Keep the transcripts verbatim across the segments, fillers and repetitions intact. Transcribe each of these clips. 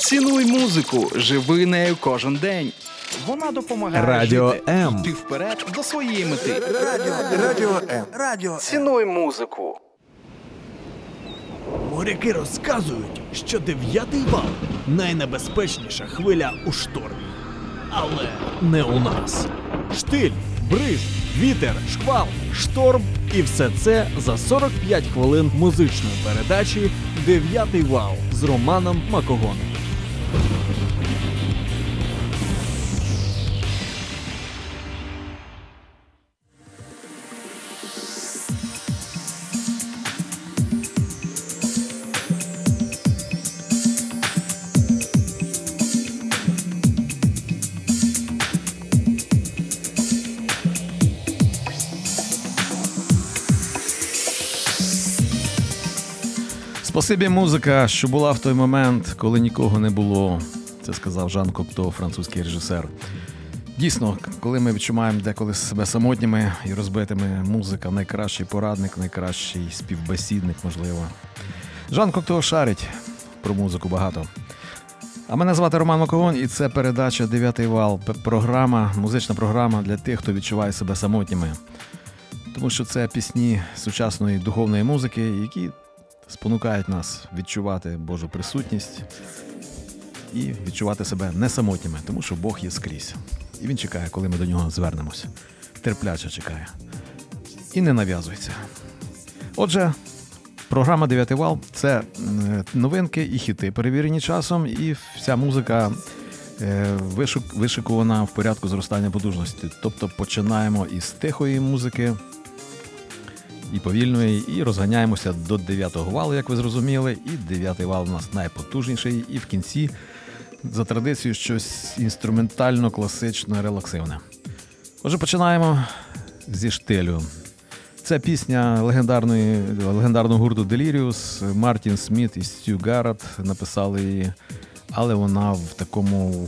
Цінуй музику, живи нею кожен день. Вона допомагає Радіо жити, М. йти вперед до своєї мети. Радіо, Радіо М. Радіо Цінуй музику. Моряки розказують, що дев'ятий вал – найнебезпечніша хвиля у штормі. Але не у нас. Штиль, бриз, вітер, шквал, шторм і все це за сорок п'ять хвилин музичної передачі «Дев'ятий вал» з Романом Макогоном. Спасибі, музика, що була в той момент, коли нікого не було. Це сказав Жан Кокто, французький режисер. Дійсно, коли ми відчуваємо деколи себе самотніми і розбитими, музика – найкращий порадник, найкращий співбесідник, можливо. Жан Кокто шарить про музику багато. А мене звати Роман Макогон, і це передача «Дев'ятий вал». Програма, музична програма для тих, хто відчуває себе самотніми. Тому що це пісні сучасної духовної музики, які спонукають нас відчувати Божу присутність і відчувати себе не самотніми, тому що Бог є скрізь. І Він чекає, коли ми до Нього звернемося. Терпляче чекає. І не нав'язується. Отже, програма «Дев'ятий вал» – це новинки і хіти, перевірені часом, і вся музика вишикувана в порядку зростання потужності. Тобто починаємо із тихої музики, і повільної, і розганяємося до дев'ятого валу, як ви зрозуміли, і дев'ятий вал у нас найпотужніший, і в кінці, за традицією, щось інструментально, класично, релаксивне. Отже, починаємо зі штилю. Це пісня легендарної, легендарного гурту Delirious, Мартін Сміт і Стю Гарретт написали її, але вона в такому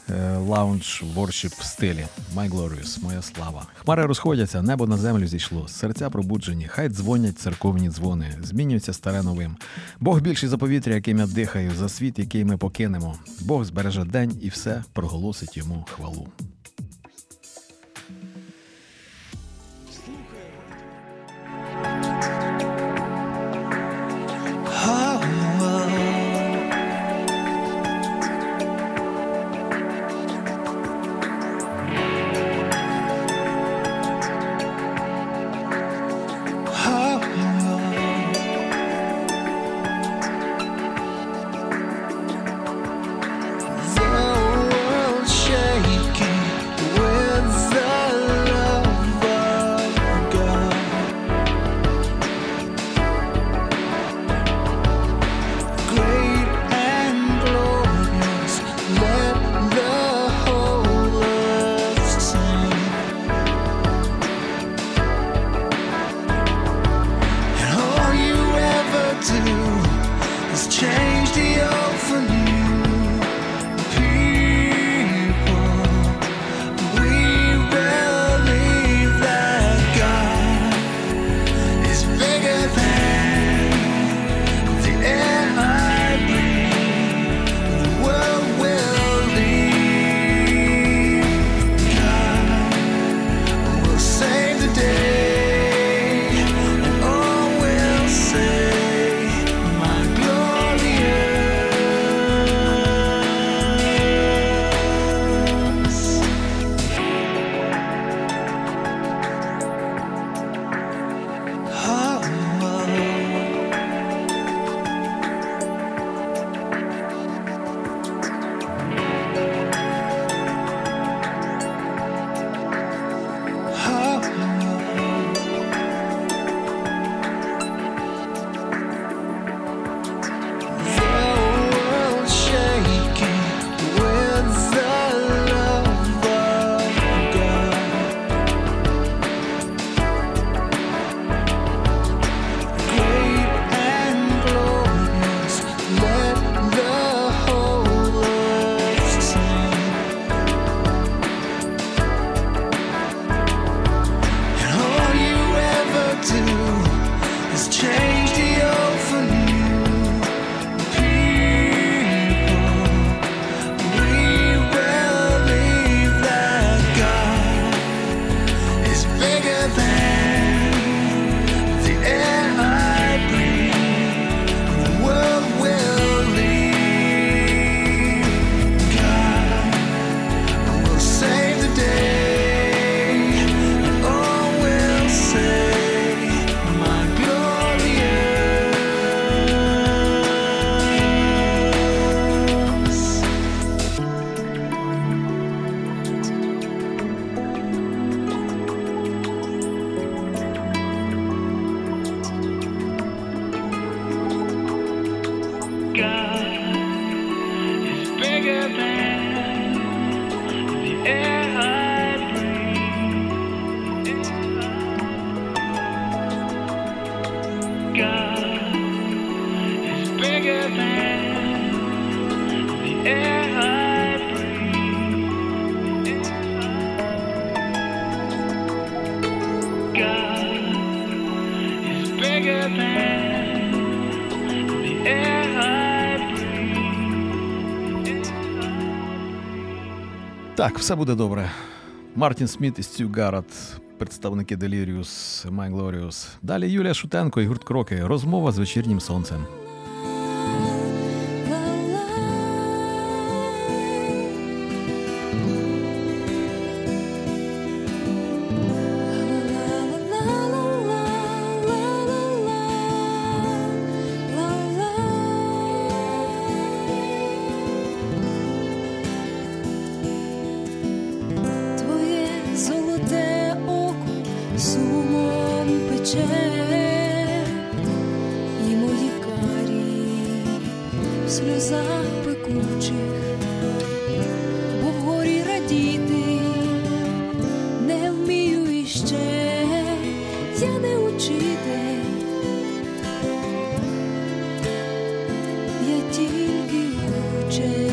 лаунж воршіп стилі. My Glorious, моя слава. Хмари розходяться, небо на землю зійшло, серця пробуджені, хай дзвонять церковні дзвони, змінюється старе новим. Бог більший за повітря, яким я дихаю, за світ, який ми покинемо. Бог збереже день і все проголосить йому хвалу. Glorious Так, все буде добре. Мартін Сміт і Стю Гаррет, представники Delirious, My Glorious. Далі Юлія Шутенко і гурт Кроки. Розмова з вечірнім сонцем. І мої карі в сльозах пекучих, бо вгорі радіти не вмію іще, я не учитель, я тільки учень.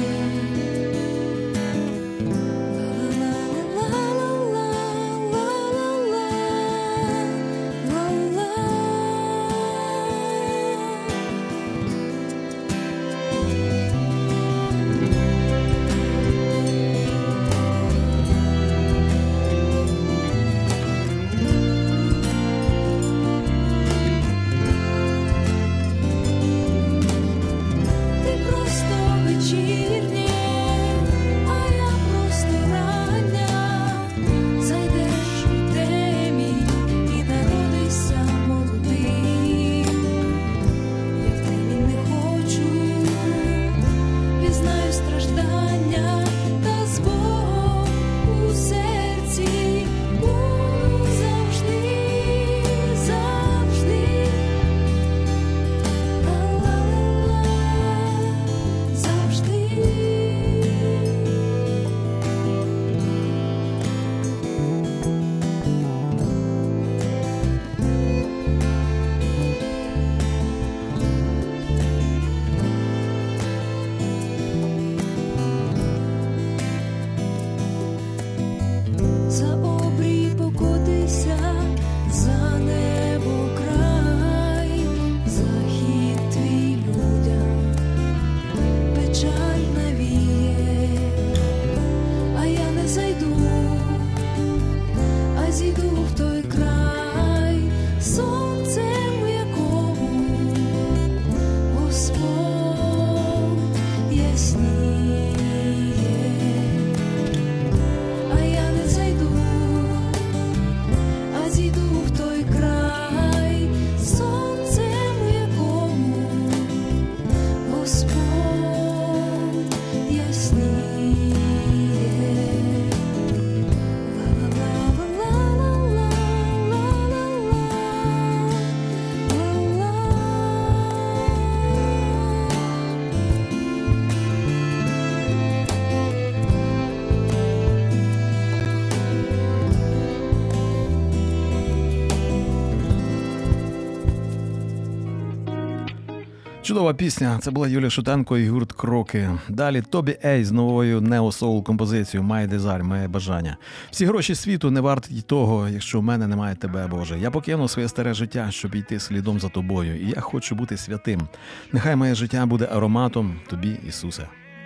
Чудова пісня. Це була Юлія Шутенко і гурт Кроки. Далі Тобі Ей з новою нео-соул композицією «My Desire», «Моє бажання». Всі гроші світу не варті того, якщо в мене немає тебе, Боже. Я покину своє старе життя, щоб йти слідом за тобою. І я хочу бути святим. Нехай моє життя буде ароматом тобі, Ісусе.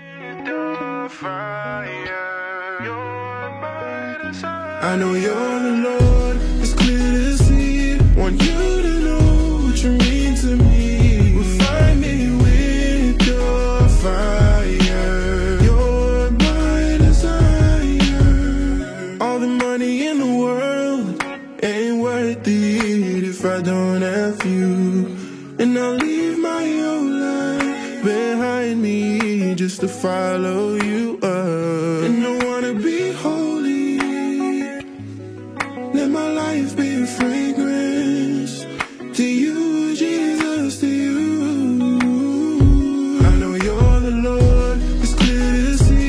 I know you're the Lord, it's clear to see. Want you to know what you mean to me. Refine me with your fire. You're my desire. All the money in the world ain't worth it if I don't have you. And I'll leave my old life behind me just to follow you up. And I wanna be holy. Let my life be a fragrance to you, Jesus, to you. I know you're the Lord, it's clear to see.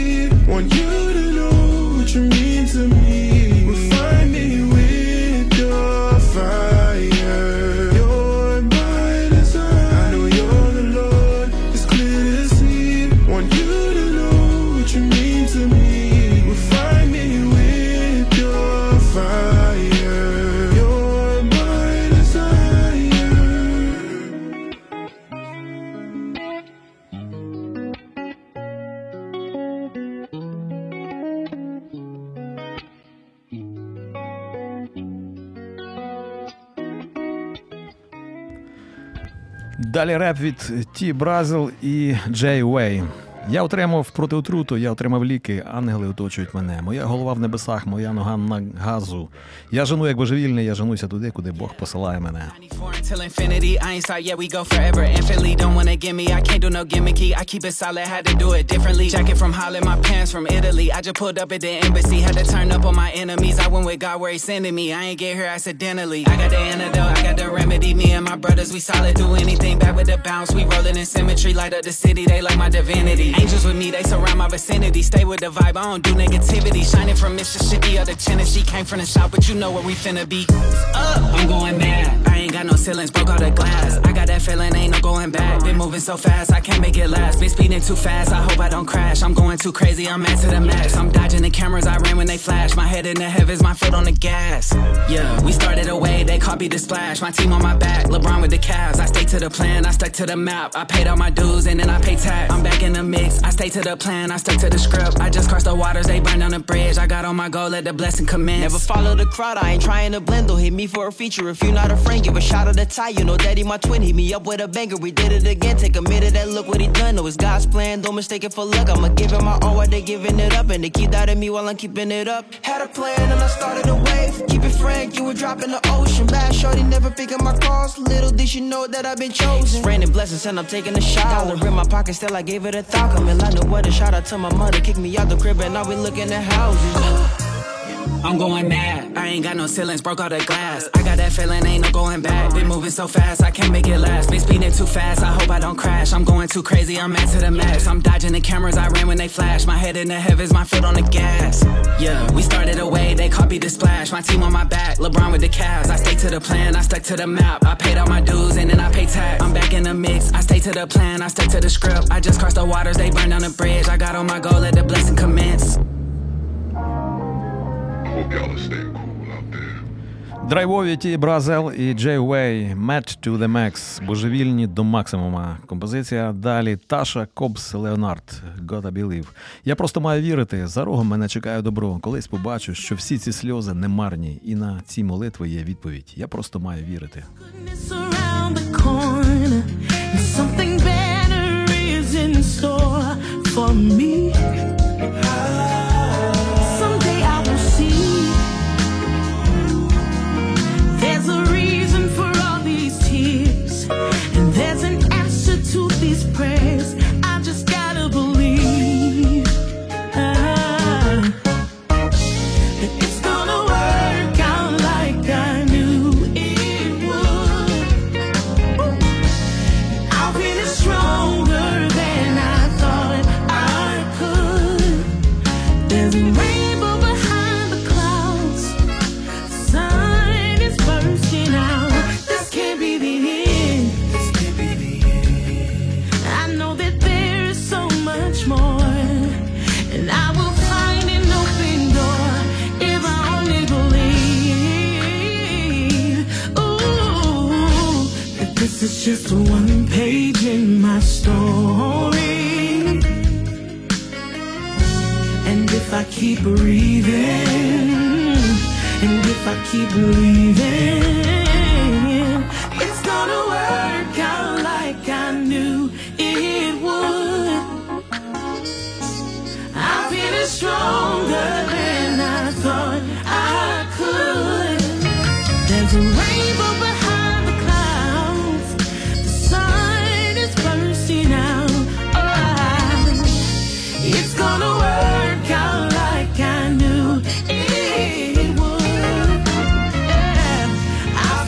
Далі реп від Ті Бразил і Джей Уей. Я отримав проти отруту, я отримав ліки, ангели оточують мене. Моя голова в небесах, моя нога на газу. Я жену як божевільний, я женуся туди, куди Бог посилає мене. Till infinity, I ain't sorry, yeah, we go forever infinitely. Don't wanna give me, I can't do no gimmicky. I keep it solid, had to do it differently. Jacket from Holland, my pants from Italy. I just pulled up at the embassy, had to turn up on my enemies. I went with God where He sending me. I ain't get here accidentally. I got the antidote, I got the remedy. Me and my brothers, we solid, do anything. Back with the bounce, we rolling in symmetry. Light up the city, they like my divinity. Angels with me, they surround my vicinity. Stay with the vibe, I don't do negativity. Shining from Mississippi or the Tennessee. Came from the south, but you know where we finna be. Up, I'm going mad. I ain't got no ceilings, broke all the glass. I got that feeling, ain't no going back. Been moving so fast, I can't make it last. Been speeding too fast, I hope I don't crash. I'm going too crazy, I'm mad to the max. I'm dodging the cameras, I ran when they flash. My head in the heavens, my foot on the gas. Yeah, we started away, they copied the splash. My team on my back, LeBron with the Cavs. I stay to the plan, I stuck to the map. I paid all my dues and then I pay tax. I'm back in the mix, I stay to the plan, I stuck to the script. I just crossed the waters, they burned down the bridge. I got on my goal, let the blessing commence. Never follow the crowd, I ain't trying to blend. Though hit me for a feature, if you're not a friend, give a shot of the tie. You know daddy, my twin, hit me up with a banger. We did it again, take a minute and look what he done. No, it's God's plan, don't mistake it for luck. I'ma give him my all while they giving it up. And they keep doubting me while I'm keeping it up. Had a plan and I started a wave. Keep it frank, you were dropping the ocean. Bad shorty never picking my calls. Little did she know that I've been chosen. Raining blessings and I'm taking a shower. Dollar in my pocket, still I gave it a thought. Coming like no other. Shout out to my mother, kicked me out the crib and now we looking at houses. I'm going mad, I ain't got no ceilings, broke all the glass. I got that feeling, ain't no going back. Been moving so fast, I can't make it last. Been speeding too fast, I hope I don't crash. I'm going too crazy, I'm mad to the max. I'm dodging the cameras, I ran when they flash. My head in the heavens, my foot on the gas. Yeah, we started away, they copied the splash. My team on my back, LeBron with the Cavs. I stay to the plan, I stuck to the map. I paid all my dues and then I pay tax. I'm back in the mix, I stay to the plan, I stuck to the script. I just crossed the waters, they burned down the bridge. I got on my goal, let the blessing commence. Hope y'all are staying cool out there. Драйвові Ті Бразил і Джей Уей «Mad to the Max» – божевільні до максимума. Композиція далі Таша Кобс Леонард «Gotta Believe». Я просто маю вірити, за рогом мене чекає добро. Колись побачу, що всі ці сльози не марні, і на ці молитви є відповідь. Я просто маю вірити. There's a reason for all these tears, and there's an answer to these prayers. I just gotta believe ah, that it's gonna work out like I knew it would. I'll feel stronger than I thought I could. There's a rainbow behind the clouds. Sun is bursting out. This can't be the end. This can't be the end. I know that there is so much more, and I will find an open door if I only believe. Ooh, that this is just one page in my story, and if I keep breathing, and if I keep believing, it's gonna work out like I knew it would. I'm feeling stronger than I thought I could. There's a rainbow behind the clouds. The sun is bursting out. Oh, it's gonna work out like I knew it would. Yeah. I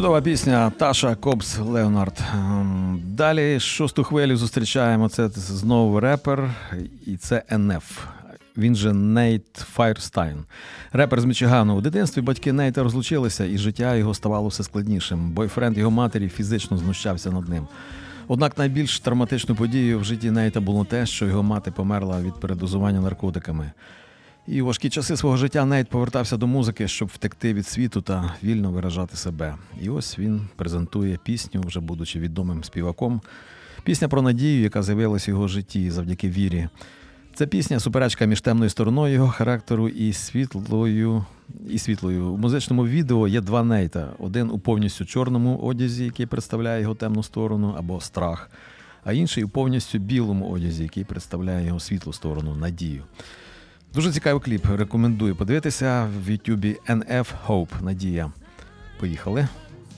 Чудова пісня Таша Кобс Леонард. Далі шосту хвилю зустрічаємо. Це знову репер, і це ен еф. Він же Нейт Файрстайн. Репер з Мічигану. У дитинстві батьки Нейта розлучилися, і життя його ставало все складнішим. Бойфренд його матері фізично знущався над ним. Однак найбільш травматичною подією в житті Нейта було те, що його мати померла від передозування наркотиками. І у важкі часи свого життя Нейт повертався до музики, щоб втекти від світу та вільно виражати себе. І ось він презентує пісню, вже будучи відомим співаком. Пісня про надію, яка з'явилася в його житті завдяки вірі. Це пісня – суперечка між темною стороною його характеру і світлою. І світлою. У музичному відео є два Нейта. Один у повністю чорному одязі, який представляє його темну сторону, або страх. А інший у повністю білому одязі, який представляє його світлу сторону, надію. Дуже цікавий кліп. Рекомендую подивитися в ютубі ен еф Hope. Надія. Поїхали.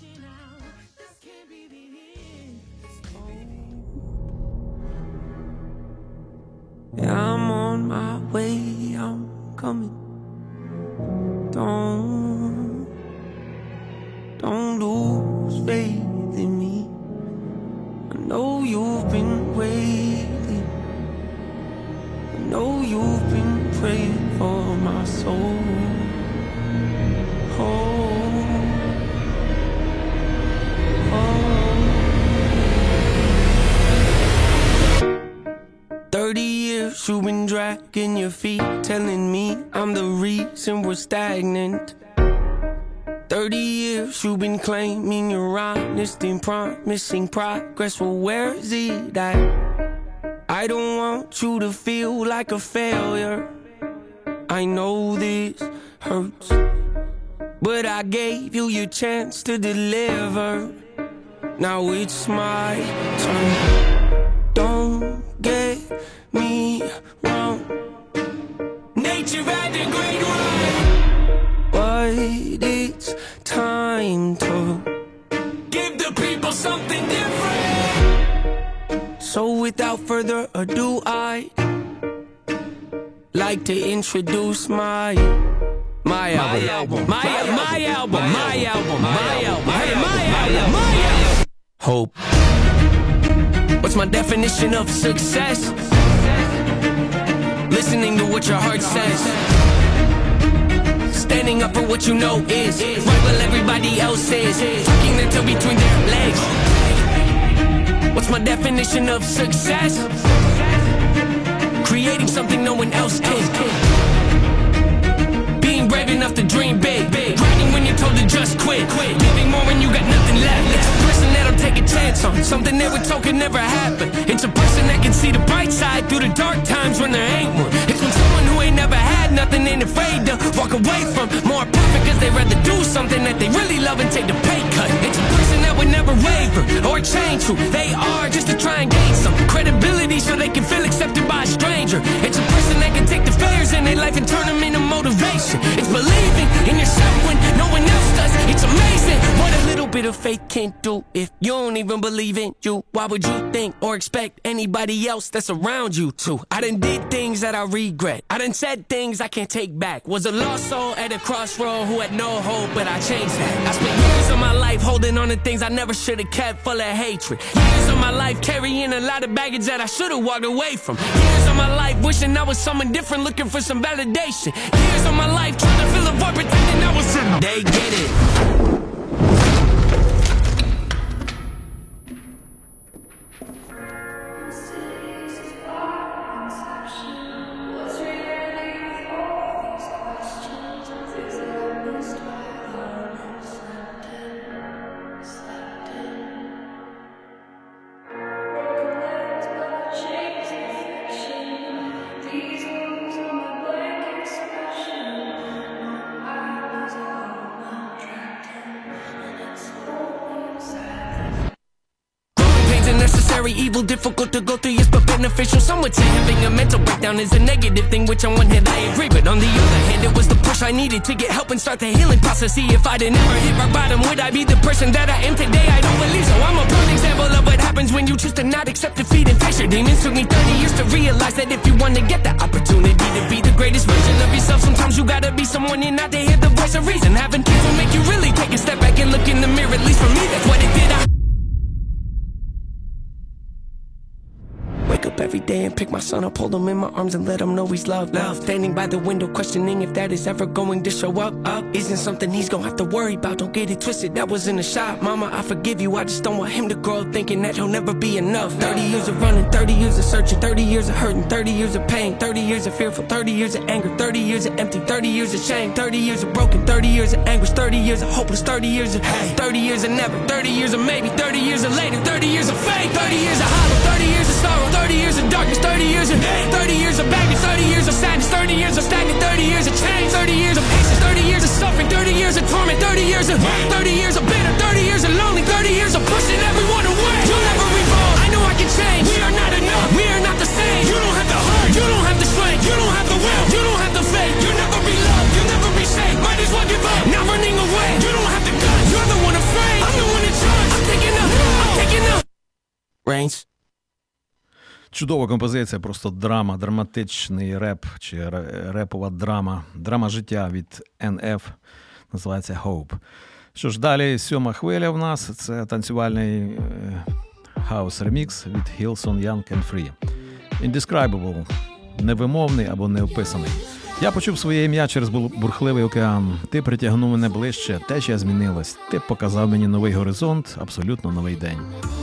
I'm on my way, I'm coming. Don't, don't lose faith in me. I know you've been waiting. I know you've been praying for my soul. Oh, oh. Thirty years you've been dragging your feet, telling me I'm the reason we're stagnant. Thirty years you've been claiming you're honest and promising progress. Well, where is it at? I don't want you to feel like a failure. I know this hurts, but I gave you your chance to deliver. Now it's my turn. Don't get me wrong, nature had a great run, but it's time to give the people something different. So without further ado, I'd like to introduce my my album, my album, my album, my album, my album, hey, my album, my album. Hope. What's my definition of success? Listening to what your heart says. Standing up for what you know is right while everybody else is. Tucking their tail between their legs. What's my definition of success? Creating something no one else can. Being brave enough to dream big. Grinding when you're told to just quit. Giving more when you got nothing left. It's a person that'll take a chance on something they were told could never happen. It's a person that can see the bright side through the dark times when there ain't one. It's when someone who ain't never had nothing ain't afraid to walk away from more perfect, cause they rather do something that they really love and take the pay cut. It's a person that would never waver or change who they are just to try and gain some credibility so they can feel accepted by a stranger. It's a person that can take the failures in their life and turn them into motivation. It's believing in yourself when no one else does. It's amazing what a little bit of faith can do. If you don't even believe in you, why would you think or expect anybody else that's around you to? I done did things that I regret. I done said things I can't take back. Was a lost soul at a crossroad who had no hope, but I changed that. I spent years of my life holding on to things I never should have kept, full of hatred. Years of my life carrying a lot of baggage that I should have walked away from. Years of my life wishing I was someone different, looking for some validation. Years of my life trying to fill a void, pretending I was in them. They get it. Evil, difficult to go through, yes, but beneficial. Some would say having a mental breakdown is a negative thing, which on one hand I agree, but on the other hand it was the push I needed to get help and start the healing process. See, if I'd never hit rock bottom, would I be the person that I am today? I don't believe so. I'm a prime example of what happens when you choose to not accept defeat and face your demons. Took me thirty years to realize that if you want to get the opportunity to be the greatest version of yourself. Sometimes you gotta be someone you're not to hear the voice of reason. Having people make you really take a step back and look in the mirror. At least for me, that's what it did. I wake up every day and pick my son up, hold him in my arms and let him know he's loved. Love. Standing by the window, questioning if that is ever going to show up. Up isn't something he's gonna have to worry about. Don't get it twisted, that was in a shot. Mama, I forgive you, I just don't want him to grow up thinking that he'll never be enough. Thirty years of running, thirty years of searching, thirty years of hurting, thirty years of pain, thirty years of fearful, thirty years of anger, thirty years of empty, thirty years of shame, thirty years of broken, thirty years of anguish, thirty years of hopeless, thirty years of hate, thirty years of never, thirty years of maybe, thirty years of later, thirty years of faith, thirty years of hollow, thirty years of sorrow, thirty years of darkness, thirty years of hate, thirty years of baggage, thirty years of sadness, thirty years of stagnant, thirty years of change, thirty years of patience, thirty years of suffering, thirty years of torment, thirty years of thirty years of bitter, thirty years of lonely, thirty years of pushing everyone away. You'll never evolve, I know I can change. We are not enough, we are not the same. You don't have the heart, you don't have the strength, you don't have the will, you don't have the faith. You'll never be loved, you'll never be safe. Might as well give up, not running away. You don't have the guts, you're the one afraid. I'm the one in charge, I'm taking up, I'm taking up. Reigns. Чудова композиція, просто драма, драматичний реп, чи ре- репова драма, драма життя від ен еф, називається Hope. Що ж, далі сьома хвиля в нас, це танцювальний хаус-ремікс від Hillsong Young and Free. Indescribable, невимовний або неописаний. Я почув своє ім'я через бурхливий океан. Ти притягнув мене ближче, течія змінилась. Ти показав мені новий горизонт, абсолютно новий день.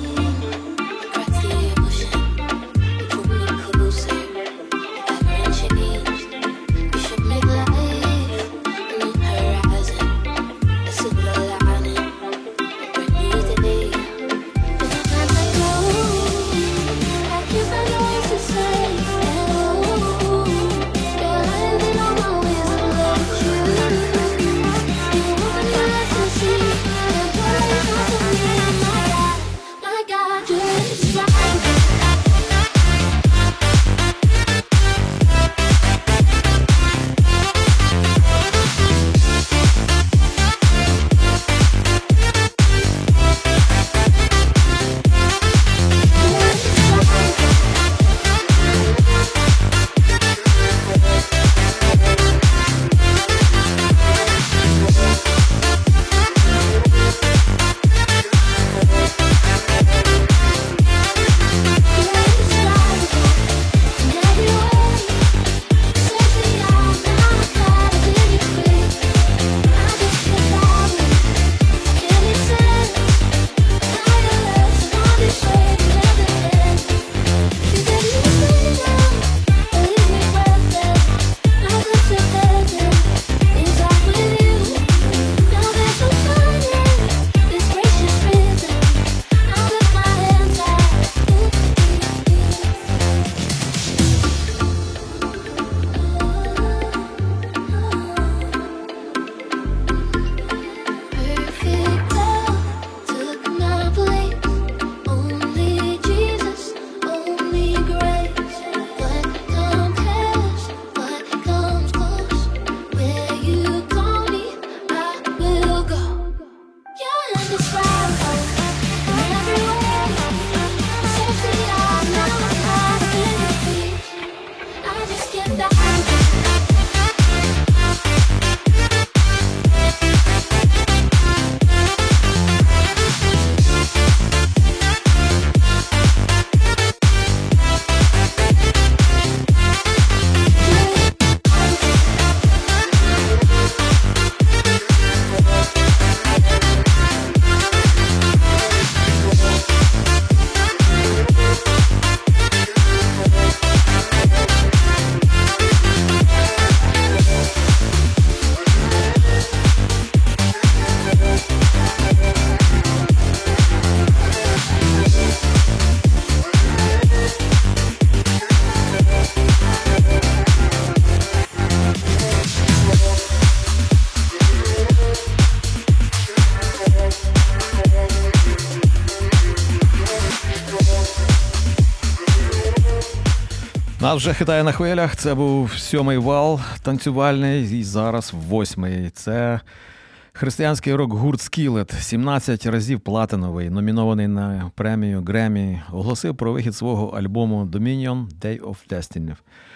Нас вже хитає на хвилях. Це був сьомий вал танцювальний і зараз восьмий. Це християнський рок-гурт Skillet, сімнадцять разів платиновий, номінований на премію Греммі, оголосив про вихід свого альбому Dominion Day of Destiny.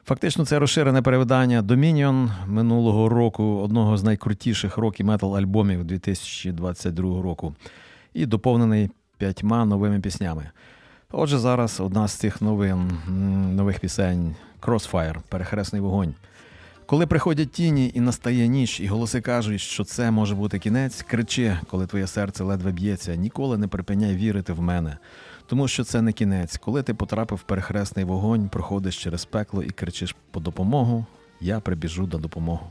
Фактично, це розширене перевидання Dominion минулого року, одного з найкрутіших рок-і-метал альбомів дві тисячі двадцять другого року, і доповнений п'ятьма новими піснями. Отже, зараз одна з цих новин, нових пісень Crossfire, перехресний вогонь. Коли приходять тіні і настає ніч, і голоси кажуть, що це може бути кінець, кричи, коли твоє серце ледве б'ється, ніколи не припиняй вірити в мене. Тому що це не кінець. Коли ти потрапив в перехресний вогонь, проходиш через пекло і кричиш по допомогу, я прибіжу на допомогу.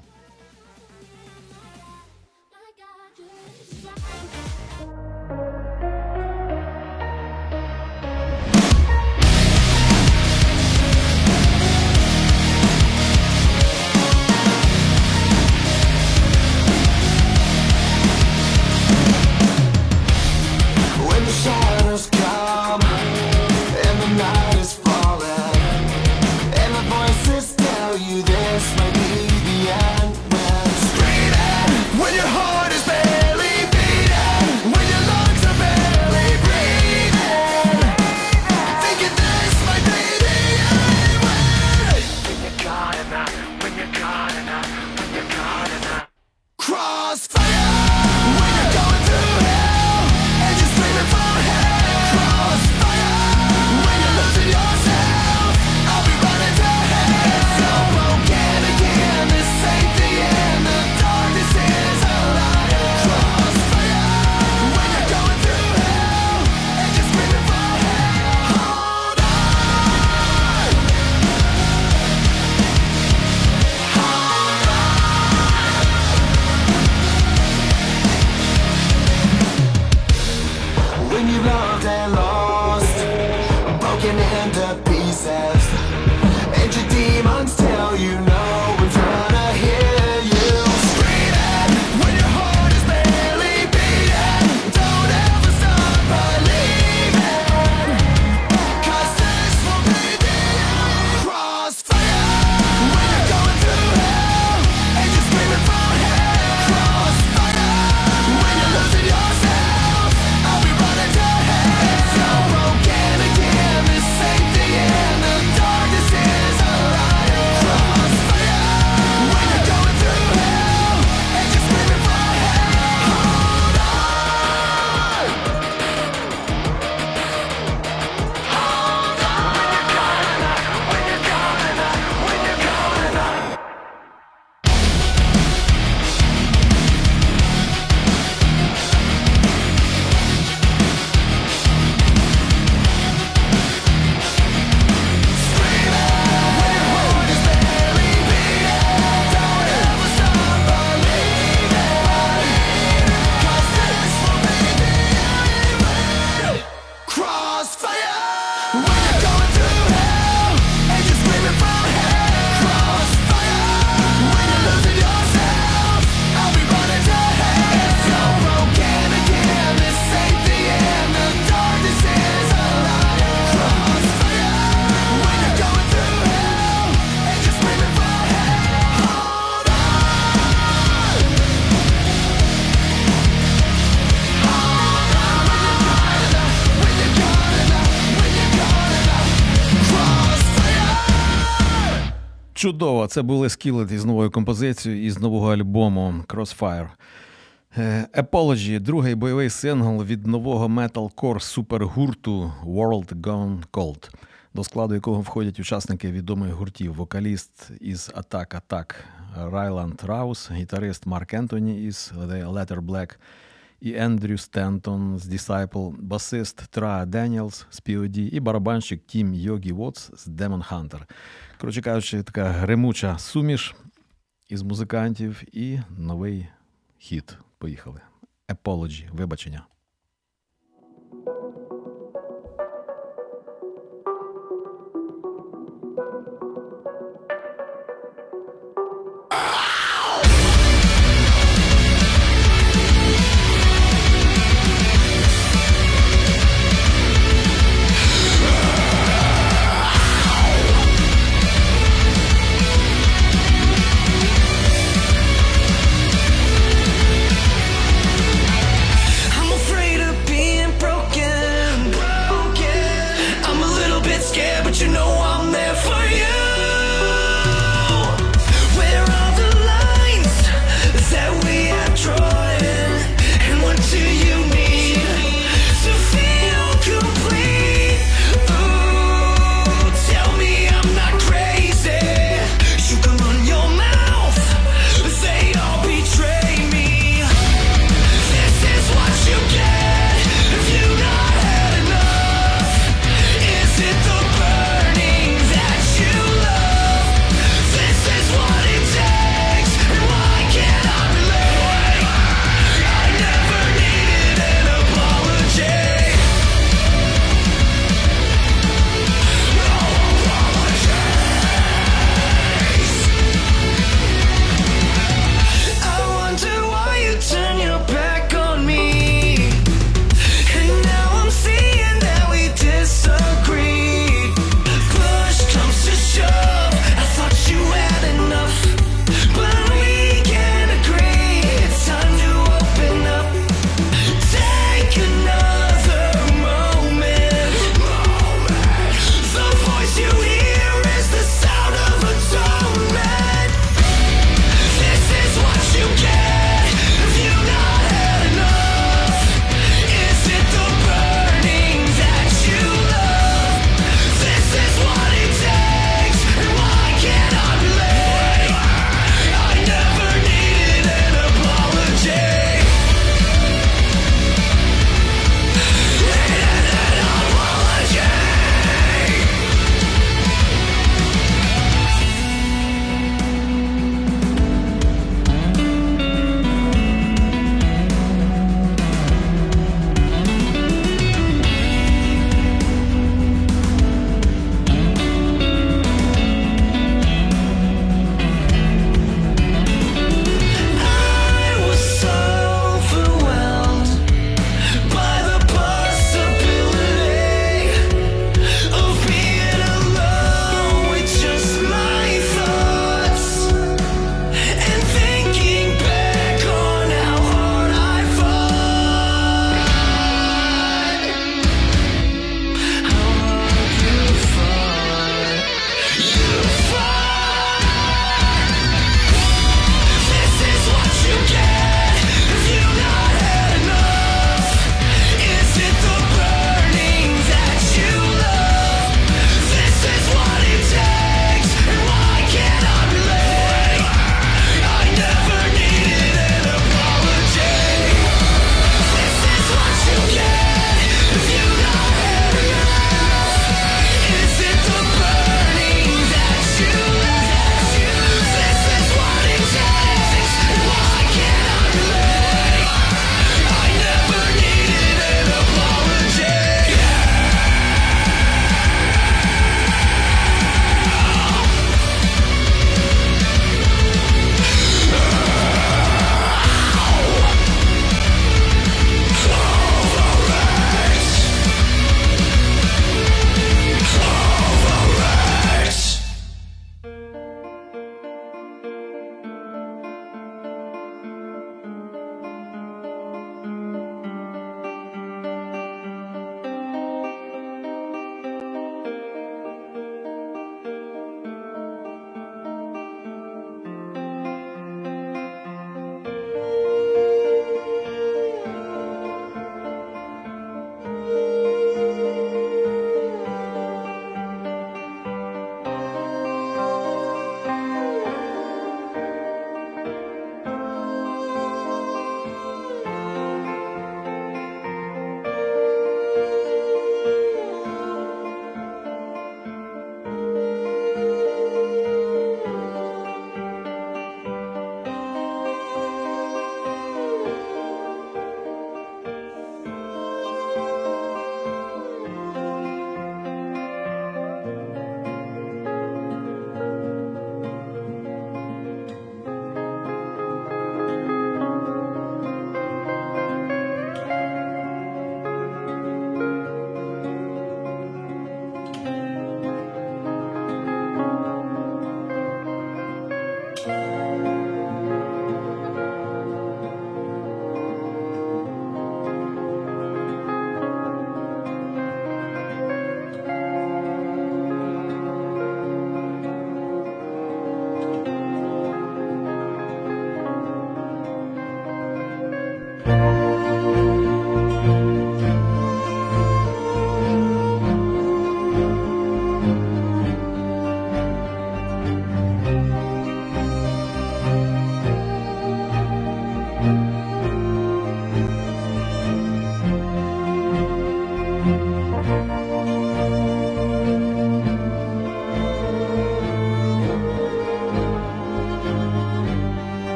Чудово, це були Skillet із новою композицією із нового альбому Crossfire. Apology – другий бойовий сингл від нового метал-кор супергурту World Gone Cold, до складу якого входять учасники відомих гуртів, вокаліст із Attack Attack Райланд Раус, гітарист Марк Ентоні із The Letter Black і Ендрю Стентон з Disciple, басист Тра Деніелс з пі о ді і барабанщик Тім Йогі Вотс з Demon Hunter. Коротше кажучи, така гремуча суміш із музикантів і новий хіт. Поїхали. Apology. Вибачення. I'm afraid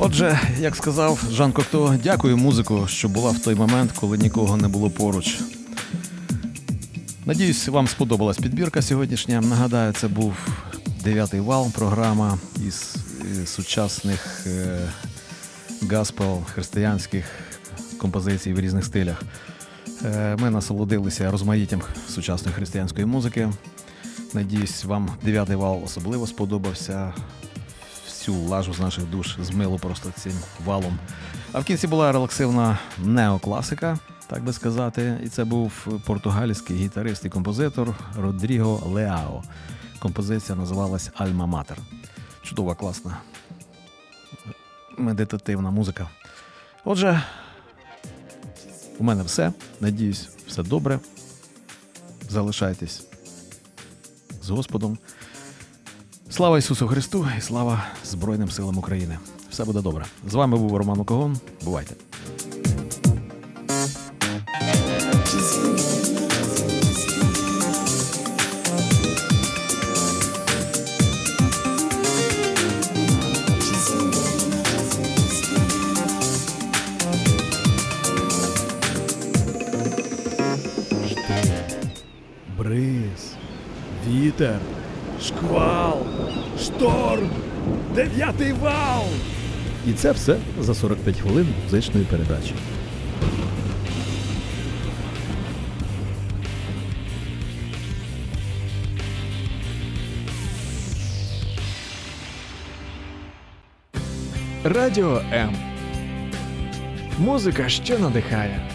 Отже, як сказав Жан Кокто, дякую музику, що була в той момент, коли нікого не було поруч. Надіюсь, вам сподобалась підбірка сьогоднішня. Нагадаю, це був дев'ятий вал, програма із сучасних е, гаспел, християнських композицій в різних стилях. Е, ми насолодилися розмаїттям сучасної християнської музики. Надіюсь, вам дев'ятий вал особливо сподобався. Всю лажу з наших душ змило просто цим валом. А в кінці була релаксивна неокласика, так би сказати. І це був португальський гітарист і композитор Родріго Леао. Композиція називалась «Альма Матер». Чудова, класна, медитативна музика. Отже, у мене все. Надіюсь, все добре. Залишайтесь з Господом. Слава Ісусу Христу і слава Збройним силам України. Все буде добре. З вами був Роман Окогон. Бувайте. Бриз, вітер, шквал, шторм, дев'ятий вал. І це все за сорок п'ять хвилин музичної передачі. Радіо М. Музика, що надихає.